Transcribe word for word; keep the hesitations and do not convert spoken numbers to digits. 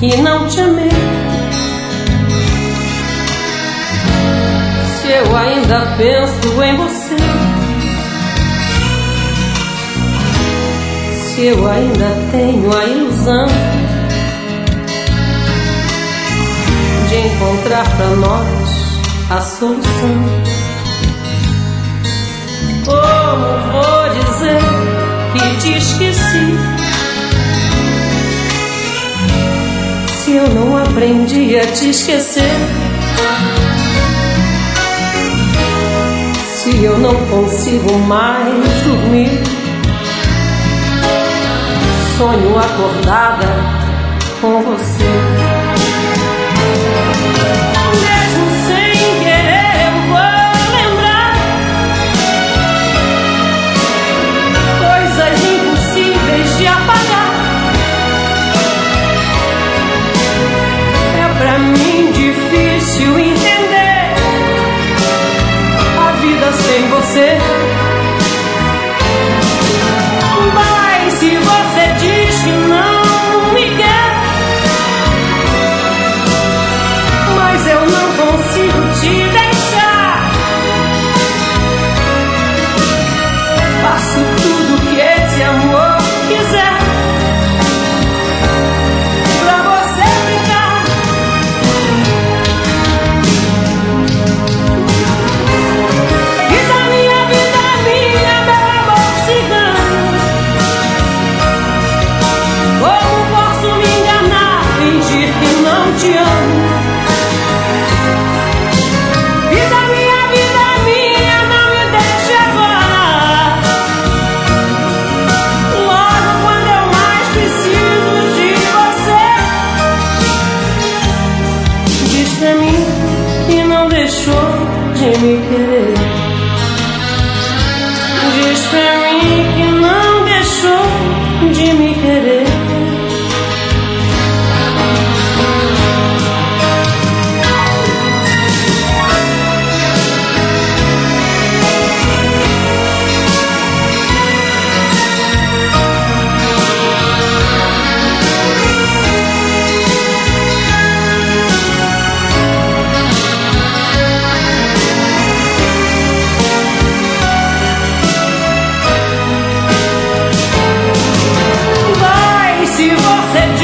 e não te amei. Se eu ainda penso em você, se eu ainda tenho a ilusão de encontrar pra nós a solução, como vou dizer que te esqueci, se eu não aprendi a te esquecer, se eu não consigo mais dormir, sonho acordada com você. Mesmo sem querer eu vou lembrar coisas impossíveis de apagar. É pra mim difícil entender a vida sem você. Mas se você diz que não me quer, mas eu não consigo te deixar, faço tudo que esse amor quiser pra você ficar. Vida minha, vida minha, meu amor cigano, como posso me enganar, fingir que não te amo? Vida minha, vida minha, não me deixe agora, logo quando eu mais preciso de você. Diz pra mim que não deixou de me querer. Diz pra mim que não deixou de me querer. Vai, se você